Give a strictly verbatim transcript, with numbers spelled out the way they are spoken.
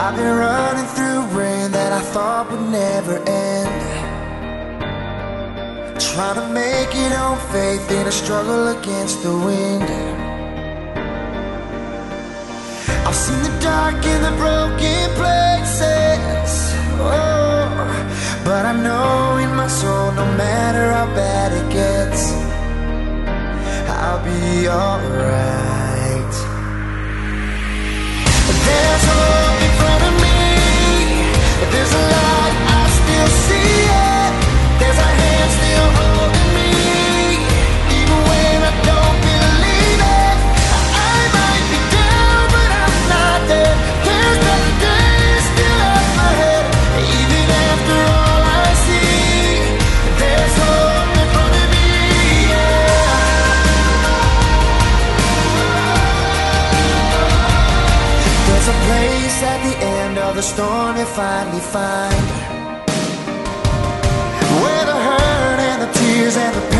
I've been running through rain that I thought would never end, trying to make it on faith in a struggle against the wind. I've seen the dark and the broken places, oh, but I know in my soul, no matter how bad it gets, I'll be alright. There's hope in front of me, there's a light, I still see it. There's a hand still holding me, even when I don't believe it. I might be down, but I'm not dead. There's better days still up ahead, even after all I see. There's hope in front of me, yeah. There's a place at the end of the storm you finally find, where the hurt and the tears and the